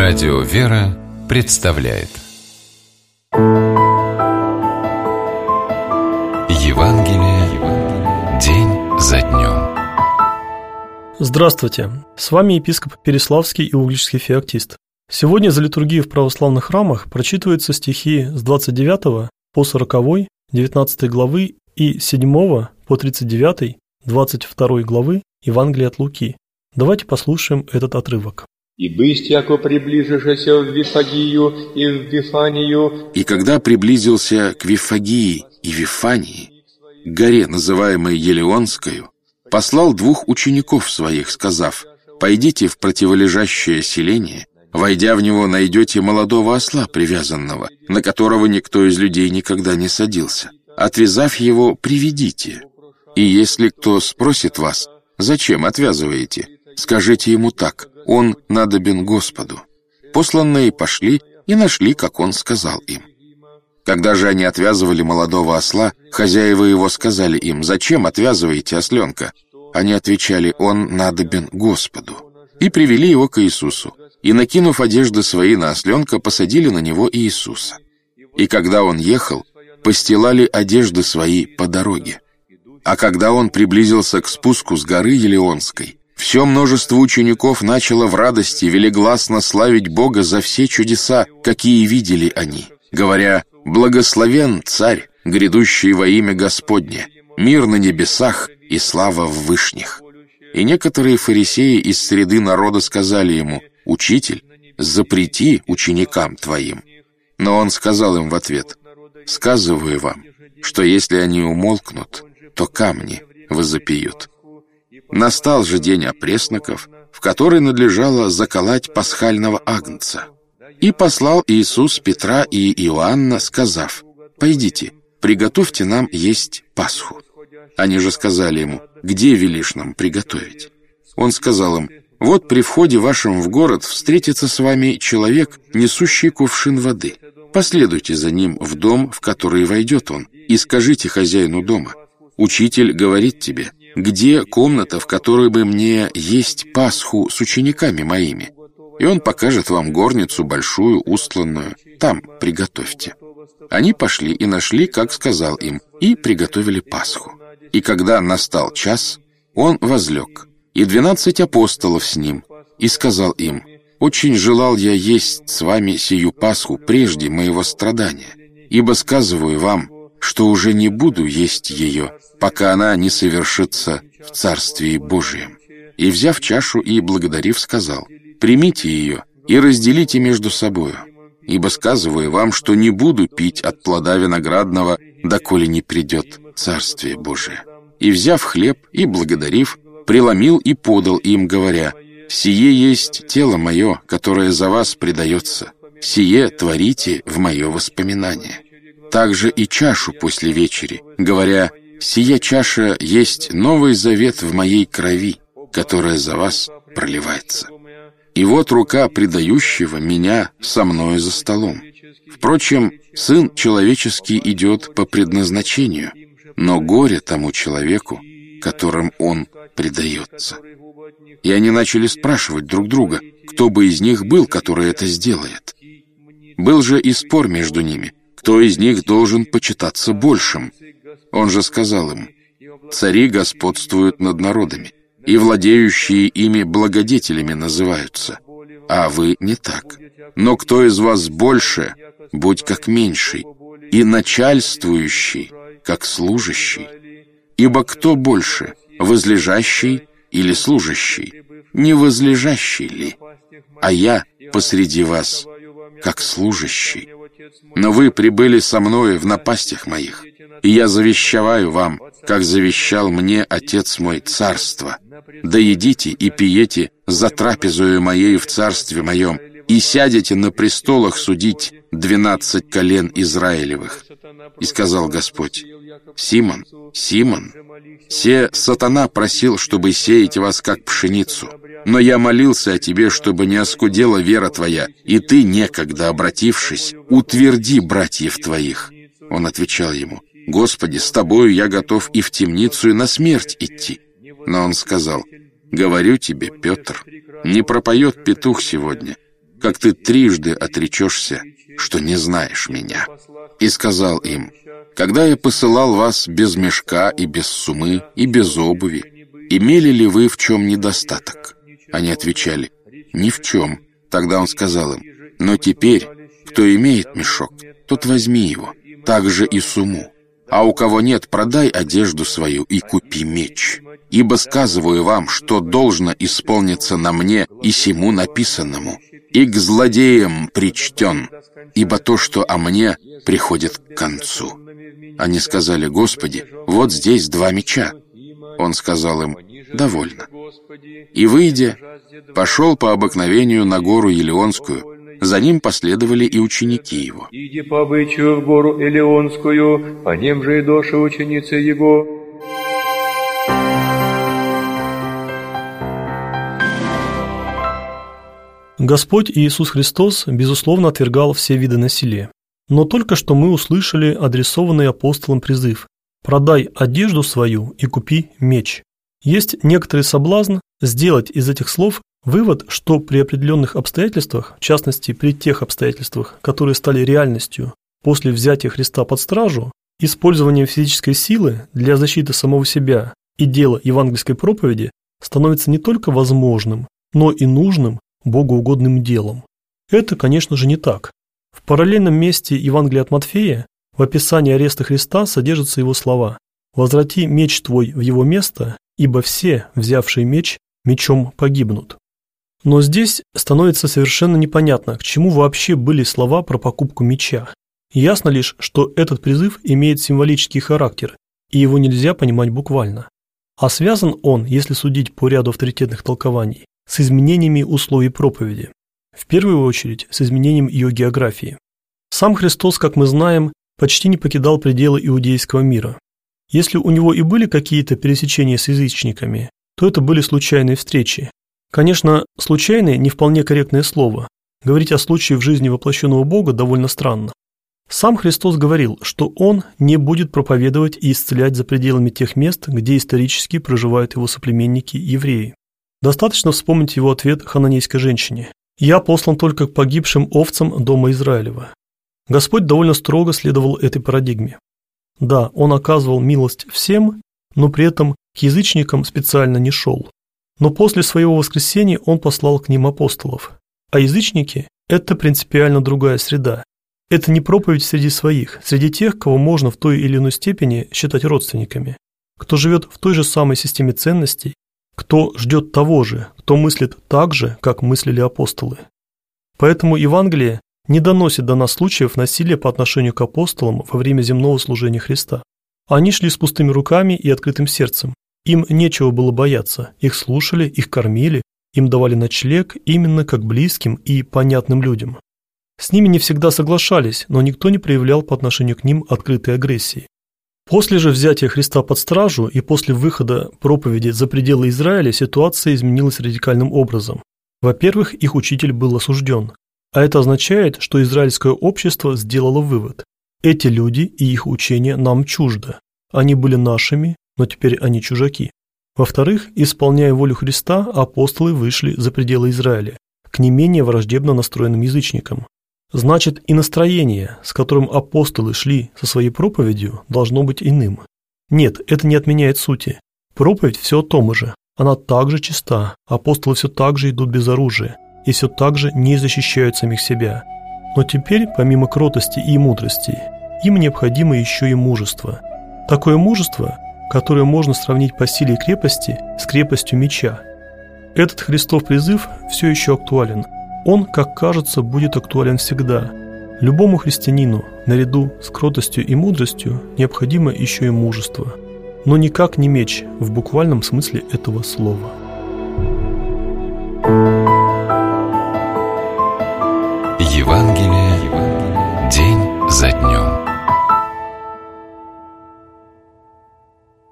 Радио «Вера» представляет Евангелие день за днем. Здравствуйте! С вами епископ Переславский и Угличский феоктист. Сегодня за литургией в православных храмах прочитываются стихи с 29 по 40, 19 главы и 7 по 39, 22 главы Евангелия от Луки. Давайте послушаем этот отрывок. «И бысть, яко приближишься в Вифагию и в Вифанию». И когда приблизился к Вифагии и Вифании, к горе, называемой Елеонскою, послал 2 учеников своих, сказав: «Пойдите в противолежащее селение, войдя в него, найдете молодого осла привязанного, на которого никто из людей никогда не садился. Отвязав его, приведите. И если кто спросит вас: зачем отвязываете, скажите ему так: он надобен Господу». Посланные пошли и нашли, как он сказал им. Когда же они отвязывали молодого осла, хозяева его сказали им: «Зачем отвязываете осленка?» Они отвечали: «Он надобен Господу». И привели его к Иисусу, и, накинув одежды свои на осленка, посадили на него Иисуса. И когда он ехал, постилали одежды свои по дороге. А когда он приблизился к спуску с горы Елеонской, все множество учеников начало в радости велигласно славить Бога за все чудеса, какие видели они, говоря: «Благословен Царь, грядущий во имя Господне, мир на небесах и слава в вышних». И некоторые фарисеи из среды народа сказали ему: «Учитель, запрети ученикам твоим». Но он сказал им в ответ: «Сказываю вам, что если они умолкнут, то камни возопьют». Настал же день опресноков, в который надлежало заколоть пасхального агнца. И послал Иисус Петра и Иоанна, сказав: «Пойдите, приготовьте нам есть Пасху». Они же сказали ему: «Где велишь нам приготовить?» Он сказал им: «Вот при входе вашем в город встретится с вами человек, несущий кувшин воды. Последуйте за ним в дом, в который войдет он, и скажите хозяину дома: учитель говорит тебе: где комната, в которой бы мне есть Пасху с учениками моими? И он покажет вам горницу большую, устланную. Там приготовьте». Они пошли и нашли, как сказал им, и приготовили Пасху. И когда настал час, он возлег, и 12 апостолов с ним, и сказал им: «Очень желал я есть с вами сию Пасху прежде моего страдания, ибо сказываю вам, что уже не буду есть ее, пока она не совершится в Царствии Божием». И, взяв чашу и благодарив, сказал: «Примите ее и разделите между собою, ибо сказываю вам, что не буду пить от плода виноградного, доколе не придет Царствие Божие». И, взяв хлеб и благодарив, преломил и подал им, говоря: «Сие есть тело мое, которое за вас предается. Сие творите в мое воспоминание». Также и чашу после вечери, говоря: «Сия чаша есть новый завет в моей крови, которая за вас проливается. И вот рука предающего меня со мною за столом. Впрочем, Сын Человеческий идет по предназначению, но горе тому человеку, которым он предается». И они начали спрашивать друг друга, кто бы из них был, который это сделает. Был же и спор между ними, кто из них должен почитаться большим. Он же сказал им: «Цари господствуют над народами, и владеющие ими благодетелями называются, а вы не так. Но кто из вас больше, будь как меньший, и начальствующий, как служащий. Ибо кто больше, возлежащий или служащий? Не возлежащий ли? А я посреди вас, как служащий. Но вы прибыли со мною в напастях моих, и я завещеваю вам, как завещал мне Отец мой, царство. Да едите и пиете за трапезою моею в царстве моем, и сядете на престолах судить 12 колен Израилевых». И сказал Господь: «Симон, Симон, се сатана просил, чтобы сеять вас как пшеницу, но я молился о тебе, чтобы не оскудела вера твоя, и ты, некогда обратившись, утверди братьев твоих». Он отвечал ему: «Господи, с тобою я готов и в темницу, и на смерть идти». Но он сказал: «Говорю тебе, Петр, не пропоет петух сегодня, как ты трижды отречешься, что не знаешь меня». И сказал им: «Когда я посылал вас без мешка и без сумы и без обуви, имели ли вы в чем недостаток?» Они отвечали: «Ни в чем». Тогда он сказал им: «Но теперь, кто имеет мешок, тот возьми его, также и суму. А у кого нет, продай одежду свою и купи меч. Ибо сказываю вам, что должно исполниться на мне и сему написанному, и к злодеям причтен, ибо то, что о мне, приходит к концу». Они сказали: «Господи, вот здесь 2 меча». Он сказал им: «Довольно». И, выйдя, пошел по обыкновению на гору Елеонскую. За ним последовали и ученики его. «Иди по обычаю в гору Елеонскую, по ним же и доши ученицы его». Господь Иисус Христос, безусловно, отвергал все виды насилия. Но только что мы услышали адресованный апостолом призыв: «Продай одежду свою и купи меч». Есть некоторый соблазн сделать из этих слов вывод, что при определенных обстоятельствах, в частности при тех обстоятельствах, которые стали реальностью после взятия Христа под стражу, использование физической силы для защиты самого себя и дела евангельской проповеди становится не только возможным, но и нужным, богоугодным делом. Это, конечно же, не так. В параллельном месте Евангелия от Матфея в описании ареста Христа содержатся его слова: «Возврати меч твой в его место, ибо все, взявшие меч, мечом погибнут». Но здесь становится совершенно непонятно, к чему вообще были слова про покупку меча. Ясно лишь, что этот призыв имеет символический характер, и его нельзя понимать буквально. А связан он, если судить по ряду авторитетных толкований, с изменениями условий проповеди. В первую очередь, с изменением ее географии. Сам Христос, как мы знаем, почти не покидал пределы иудейского мира. Если у него и были какие-то пересечения с язычниками, то это были случайные встречи. Конечно, случайные – не вполне корректное слово. Говорить о случае в жизни воплощенного Бога довольно странно. Сам Христос говорил, что Он не будет проповедовать и исцелять за пределами тех мест, где исторически проживают его соплеменники евреи. Достаточно вспомнить его ответ хананейской женщине: «Я послан только к погибшим овцам дома Израилева». Господь довольно строго следовал этой парадигме. Да, Он оказывал милость всем, но при этом к язычникам специально не шел. Но после своего воскресения Он послал к ним апостолов. А язычники – это принципиально другая среда. Это не проповедь среди своих, среди тех, кого можно в той или иной степени считать родственниками, кто живет в той же самой системе ценностей, кто ждет того же, кто мыслит так же, как мыслили апостолы. Поэтому Евангелие не доносит до нас случаев насилия по отношению к апостолам во время земного служения Христа. Они шли с пустыми руками и открытым сердцем. Им нечего было бояться, их слушали, их кормили, им давали ночлег именно как близким и понятным людям. С ними не всегда соглашались, но никто не проявлял по отношению к ним открытой агрессии. После же взятия Христа под стражу и после выхода проповеди за пределы Израиля ситуация изменилась радикальным образом. Во-первых, их учитель был осужден, а это означает, что израильское общество сделало вывод: эти люди и их учение нам чуждо, они были нашими, но теперь они чужаки. Во-вторых, исполняя волю Христа, апостолы вышли за пределы Израиля, к не менее враждебно настроенным язычникам. Значит, и настроение, с которым апостолы шли со своей проповедью, должно быть иным. Нет, это не отменяет сути. Проповедь все о том же. Она также чиста, апостолы все так же идут без оружия и все так же не защищают самих себя. Но теперь, помимо кротости и мудрости, им необходимо еще и мужество. Такое мужество, которое можно сравнить по силе и крепости с крепостью меча. Этот Христов призыв все еще актуален. Он, как кажется, будет актуален всегда. Любому христианину, наряду с кротостью и мудростью, необходимо еще и мужество. Но никак не меч в буквальном смысле этого слова. Евангелие день за днем.